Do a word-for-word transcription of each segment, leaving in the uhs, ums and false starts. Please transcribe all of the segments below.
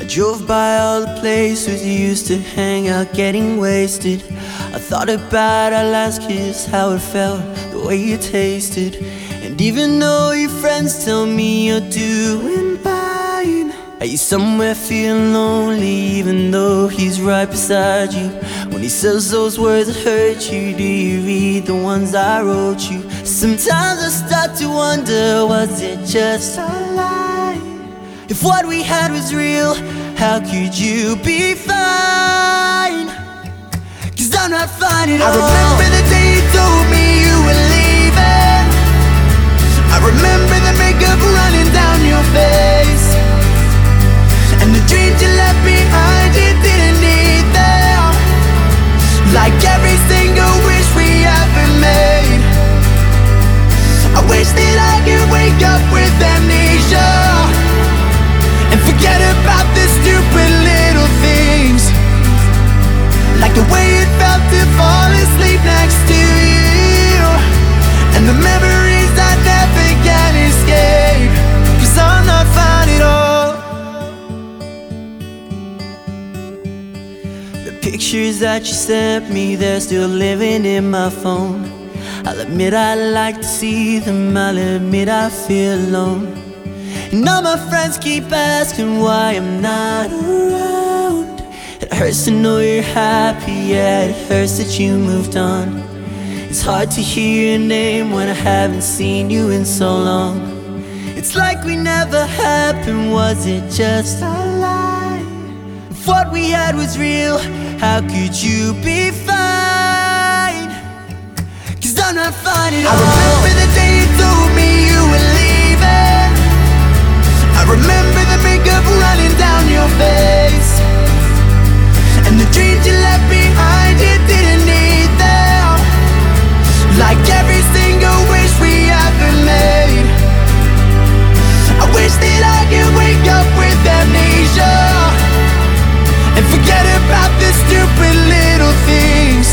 Drove by all the places you used to hang out getting wasted. I thought about our last kiss, how it felt, the way you tasted. And even though your friends tell me you're doing fine, are you somewhere feeling lonely even though he's right beside you? When he says those words that hurt you, do you read the ones I wrote you? Sometimes I start to wonder, was it just a lie? If what we had was real, how could you be fine? Cause I'm not fine at all. I remember the day you told me you were leaving. I remember the makeup running down your face, and the dreams you left behind, you didn't need them. Like every single wish we ever made. I wish that I could wake up with amnesia and forget about the stupid little things, like the way it felt to fall asleep next to you, and the memories I never can escape. Cause I'm not fine at all. The pictures that you sent me, they're still living in my phone. I'll admit I like to see them, I'll admit I feel alone. And all my friends keep asking why I'm not around. It hurts to know you're happy, yeah, it hurts that you moved on. It's hard to hear your name when I haven't seen you in so long. It's like we never happened, was it just a lie? If what we had was real, how could you be fine? Cause I'm not fine at all. I remember the day you told me you were leaving. I remember the makeup running down your face, and the dreams you left behind, you didn't need them. Like every single wish we ever made. I wish that I could wake up with amnesia and forget about the stupid little things,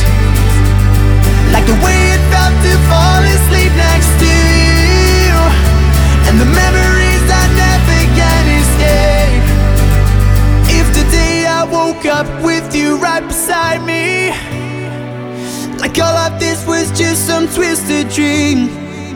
like the way it felt to fall asleep next to you, and the memories I never can escape. If today I woke up with you right beside me, like all of this was just some twisted dream,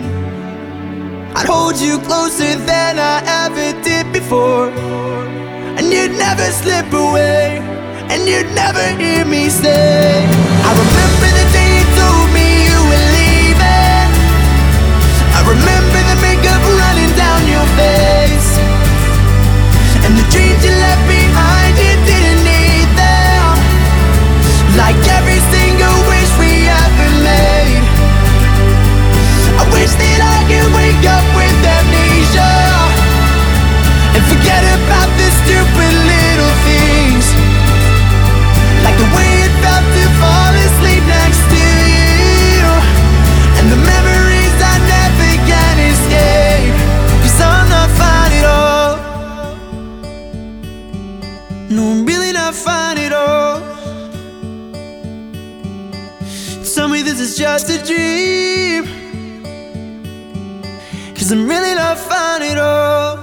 I'd hold you closer than I ever did before, and you'd never slip away, and you'd never hear me say, I remember the day you told me you were leaving. I remember the makeup running down your face, and the dreams you left behind, you didn't need them. Like every single wish we ever made. I wish that I could wake up with amnesia and forget about the stupid little things, like the way it felt to fall asleep next to you, and the memories I never can escape. Cause I'm not fine at all. No, I'm really not fine at all. Tell me this is just a dream, cause I'm really not fine at all.